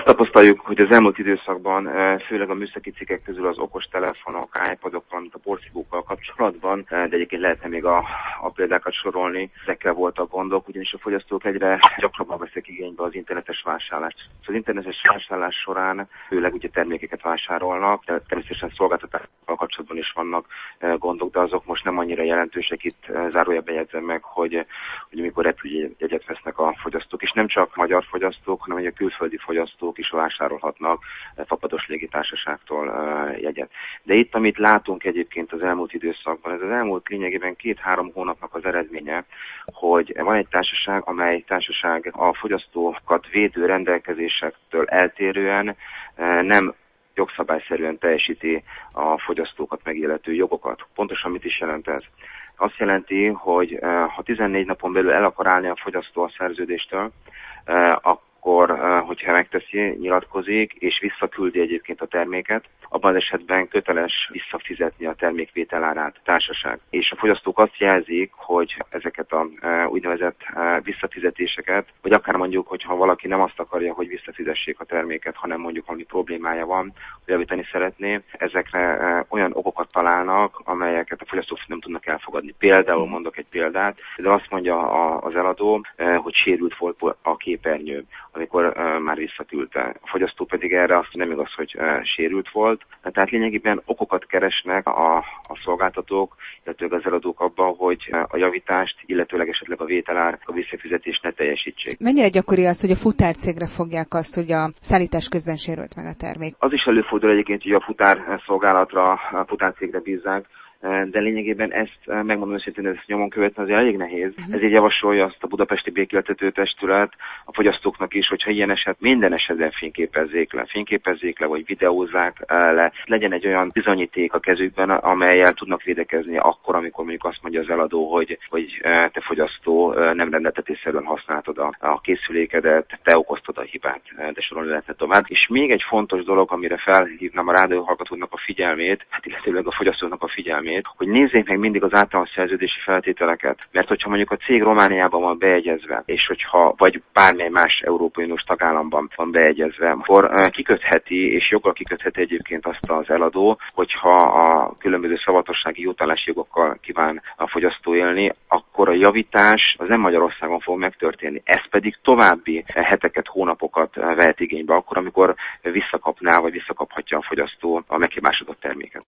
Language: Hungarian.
tapasztaljuk, hogy az elmúlt időszakban főleg a műszaki cikkek közül az okostelefonok, iPadok, valamint a porszívókkal kapcsolatban, de egyébként lehetne még a példákat sorolni, ezekkel voltak gondok, ugyanis a fogyasztók egyre gyakrabban veszik igénybe az internetes vásárlást. Az internetes vásárlás során főleg ugye termékeket vásárolnak, de természetesen szolgáltatásokkal kapcsolatban is vannak gondok, de azok most nem annyira jelentősek. Itt zárójelben jegyzem meg, hogy amikor repülőjegyet vesznek a fogyasztók, és nem csak magyar fogyasztók, hanem a külföldi fogyasztók is vásárolhatnak fapados légitársaságtól jegyet. De itt, amit látunk egyébként az elmúlt időszakban, ez az elmúlt lényegében 2-3 hónapnak az eredménye, hogy van egy társaság, amely társaság a fogyasztókat védő rendelkezésektől eltérően nem jogszabályszerűen teljesíti a fogyasztókat megillető jogokat. Pontosan mit is jelent ez? Azt jelenti, hogy ha 14 napon belül el akar állni a fogyasztó a szerződéstől, akkor, hogyha megteszi, nyilatkozik, és visszaküldi egyébként a terméket, abban az esetben köteles visszafizetni a termék vételárát a társaság. És a fogyasztók azt jelzik, hogy ezeket a úgynevezett visszafizetéseket, vagy akár mondjuk, hogyha valaki nem azt akarja, hogy visszafizessék a terméket, hanem mondjuk valami problémája van, hogy javítani szeretné, ezekre olyan okokat találnak, amelyeket a fogyasztók nem tudnak elfogadni. Például mondok egy példát, de azt mondja az eladó, hogy sérült volt a képernyő, amikor már visszaküldte. A fogyasztó pedig erre azt nem igaz, hogy sérült volt. Tehát lényegében okokat keresnek a szolgáltatók, illetve az eladók abban, hogy a javítást, illetőleg esetleg a vételár, a visszafizetést ne teljesítsék. Mennyire gyakori az, hogy a futárcégre fogják azt, hogy a szállítás közben sérült meg a termék? Az is előfordul egyébként, hogy a futárszolgálatra, a futárcégre bízzák, de lényegében ezt, megmondom őszintén, ezt nyomon követni azért elég nehéz. Ezért javasolja azt a Budapesti Békéltető Testület a fogyasztóknak is, hogyha ilyen eset, minden esetben fényképezzék le, vagy videózzák le. Legyen egy olyan bizonyíték a kezükben, amellyel tudnak védekezni akkor, amikor mondjuk azt mondja az eladó, hogy te fogyasztó nem rendeltetésszerűen használtad a készülékedet, te okoztad a hibát, de sorolni lehetne tovább. És még egy fontos dolog, amire felhívnám a rádióhallgatóknak a figyelmét, illetőleg a fogyasztóknak a figyelmét, hogy nézzék meg mindig az általános szerződési feltételeket. Mert hogyha mondjuk a cég Romániában van beegyezve, és hogyha vagy bármely más Európai Uniós tagállamban van beegyezve, akkor kikötheti, és joggal kikötheti egyébként azt az eladó, hogyha a különböző szavatossági jótállási jogokkal kíván a fogyasztó élni, akkor a javítás az nem Magyarországon fog megtörténni. Ez pedig további heteket, hónapokat vehet igénybe, akkor, amikor visszakapná, vagy visszakaphatja a fogyasztó a meghibásodott terméket.